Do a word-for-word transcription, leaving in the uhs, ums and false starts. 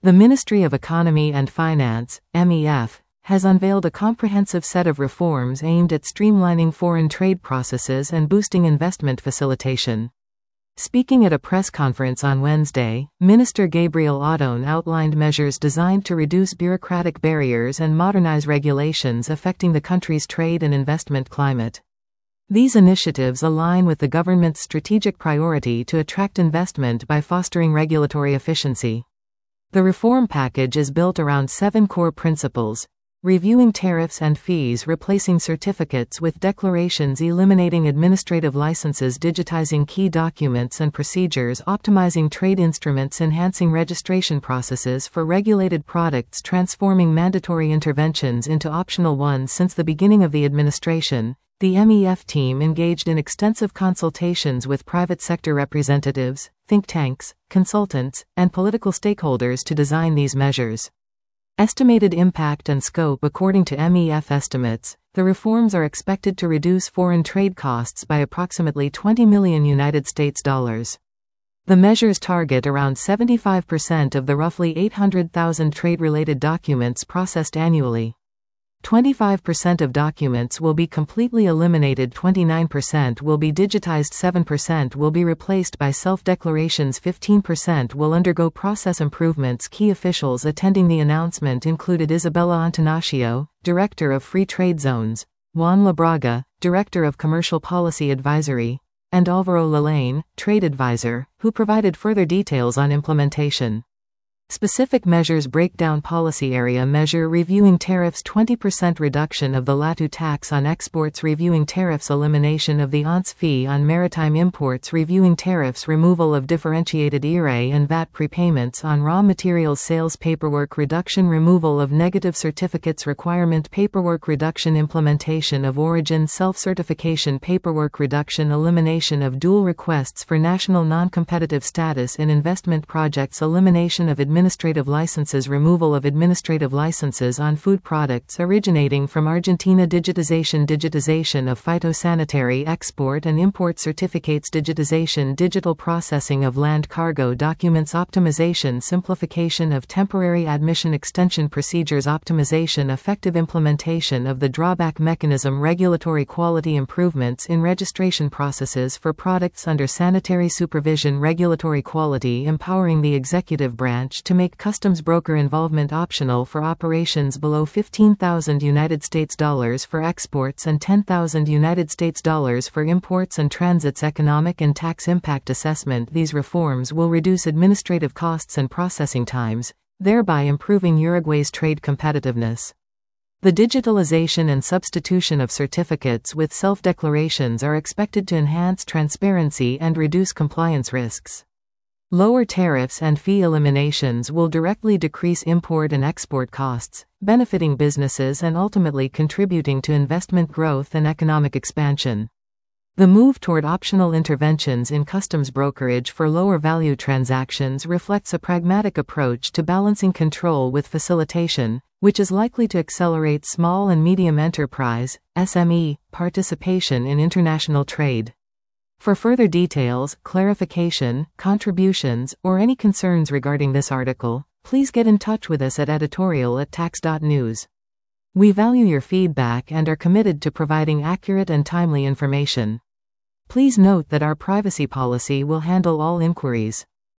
The Ministry of Economy and Finance, M E F, has unveiled a comprehensive set of reforms aimed at streamlining foreign trade processes and boosting investment facilitation. Speaking at a press conference on Wednesday, Minister Gabriel Adone outlined measures designed to reduce bureaucratic barriers and modernize regulations affecting the country's trade and investment climate. These initiatives align with the government's strategic priority to attract investment by fostering regulatory efficiency. The reform package is built around seven core principles: reviewing tariffs and fees, replacing certificates with declarations, eliminating administrative licenses, digitizing key documents and procedures, optimizing trade instruments, enhancing registration processes for regulated products, transforming mandatory interventions into optional ones. Since the beginning of the administration, the M E F team engaged in extensive consultations with private sector representatives, think tanks, consultants, and political stakeholders to design these measures. Estimated impact and scope: according to M E F estimates, the reforms are expected to reduce foreign trade costs by approximately twenty million United States dollars. The measures target around seventy-five percent of the roughly eight hundred thousand trade-related documents processed annually. twenty-five percent of documents will be completely eliminated, twenty-nine percent will be digitized, seven percent will be replaced by self-declarations, fifteen percent will undergo process improvements. Key officials attending the announcement included Isabella Antonacio, Director of Free Trade Zones, Juan Labraga, Director of Commercial Policy Advisory, and Alvaro Lalaine, Trade Advisor, who provided further details on implementation. Specific measures: breakdown policy area measure, reviewing tariffs, twenty percent reduction of the Latu tax on exports, reviewing tariffs, elimination of the A N S fee on maritime imports, reviewing tariffs, removal of differentiated I R A and V A T prepayments on raw materials, sales paperwork reduction, removal of negative certificates requirement, paperwork reduction, implementation of origin self-certification paperwork reduction, elimination of dual requests for national non-competitive status in investment projects, elimination of administrative licenses, removal of administrative licenses on food products originating from Argentina, digitization digitization of phytosanitary export and import certificates, digitization digital processing of land cargo documents, optimization simplification of temporary admission extension procedures, optimization effective implementation of the drawback mechanism, regulatory quality improvements in registration processes for products under sanitary supervision, regulatory quality, empowering the executive branch to make customs broker involvement optional for operations below fifteen thousand United States dollars for exports and ten thousand United States dollars for imports and transits, economic and tax impact assessment. These reforms will reduce administrative costs and processing times, thereby improving Uruguay's trade competitiveness. The digitalization and substitution of certificates with self-declarations are expected to enhance transparency and reduce compliance risks. Lower tariffs and fee eliminations will directly decrease import and export costs, benefiting businesses and ultimately contributing to investment growth and economic expansion. The move toward optional interventions in customs brokerage for lower value transactions reflects a pragmatic approach to balancing control with facilitation, which is likely to accelerate small and medium enterprise (S M E) participation in international trade. For further details, clarification, contributions, or any concerns regarding this article, please get in touch with us at editorial at tax dot news. We value your feedback and are committed to providing accurate and timely information. Please note that our privacy policy will handle all inquiries.